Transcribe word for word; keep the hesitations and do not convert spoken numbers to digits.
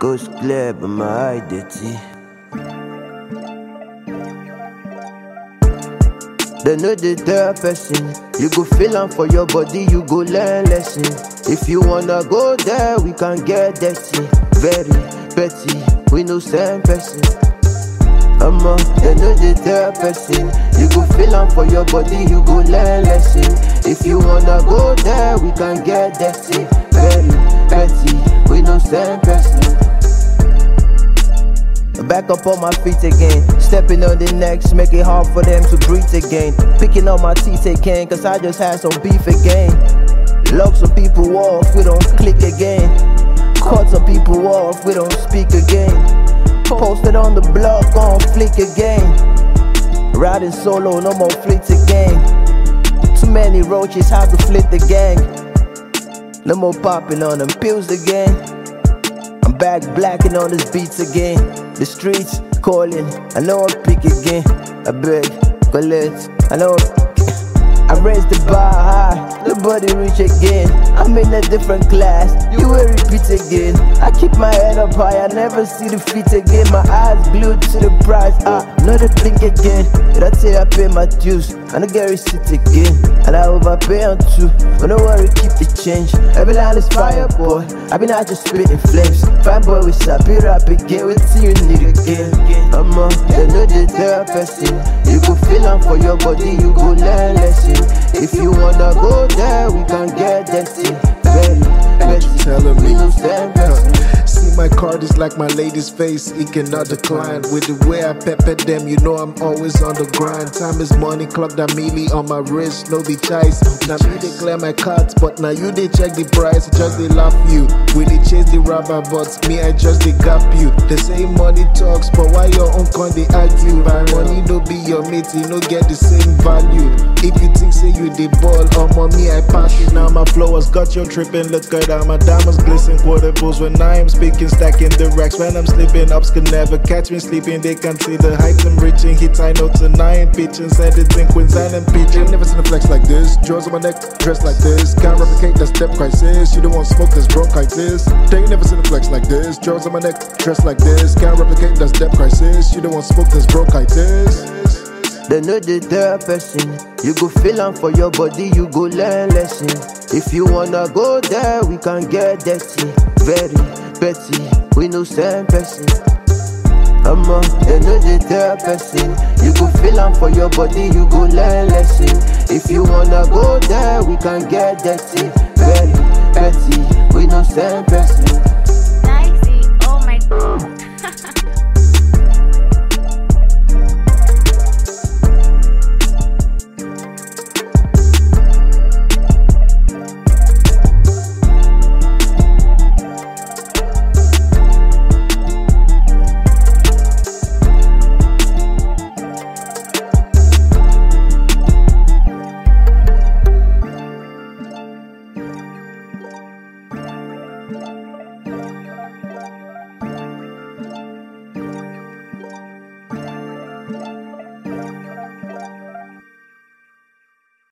Ghost clear, but my eye dirty. They know the third person. You go feel am for your body, you go learn lesson. If you wanna go there, we can get dirty. Very petty, we no same person. I'ma, they know the third person. You go feel am for your body, you go learn lesson. If you wanna go there, we can get dirty. Very petty, we no same person. Back up on my feet again, stepping on the necks, make it hard for them to breathe again. Picking up my teeth again, cause I just had some beef again. Lock some people off, we don't click again. Cut some people off, we don't speak again. Posted on the block, on flick again. Riding solo, no more fleets again. Too many roaches, how to flit the gang. No more popping on them pills again. I'm back blacking on these beats again. The streets calling, I know I'll pick again. I beg, collect, I know I raise the bar high, nobody reach again. I'm in a different class, you will repeat again. I keep my head up high, I never see the feet again. My eyes glued to the prize, ah, not a blink again. That's it, I pay my dues, I don't get receipt again. And I overpay on two, but don't worry, keep the change. Every line is fire, boy, I been out just spitting flames. Fine boy, we sappy rap again, what you need again. I'm on, they know the third person. You go feel am for your body, you go learn lesson. If you wanna go there, we can get dirty. Very, very, telling me. no same person. See my card is like my lady's face, it cannot decline. With the way I pepper them, you know I'm always on the grind. Time is money, clock that mealy on my wrist, no be choice. Now me they clear my cards, but now you they check the price, just they laugh you. We they chase the rubber butts, me I just they gap you. They say money talks, but why your own con they argue? My money no be your mate, you no get the same value. If you think say you the ball, oh mommy I pass it. Now my flow has got you tripping, look at how my diamonds glisten. Quarter bulls when I am speaking, stacking the racks. When I'm sleeping, ups can never catch me sleeping. They can't see the heights I'm reaching. Hits I notes and I ain't pitching. Said it's in Queensland and pitching. Never seen a flex like this. Jaws on my neck, dressed like this. Can't replicate that step crisis. You don't want smoke, that's bronchitis. They ain't never seen a flex like this. Jaws on my neck, dressed like this. Can't replicate that step crisis. You don't want smoke, that's bronchitis. They know the third person. You go feel am for your body, you go learn lesson. If you wanna go there, we can get dirty. Very petty, we no same person. I'ma, they know the third person. You go feel am for your body, you go learn lesson. If you wanna go there, we can get dirty. Very petty, we no same person.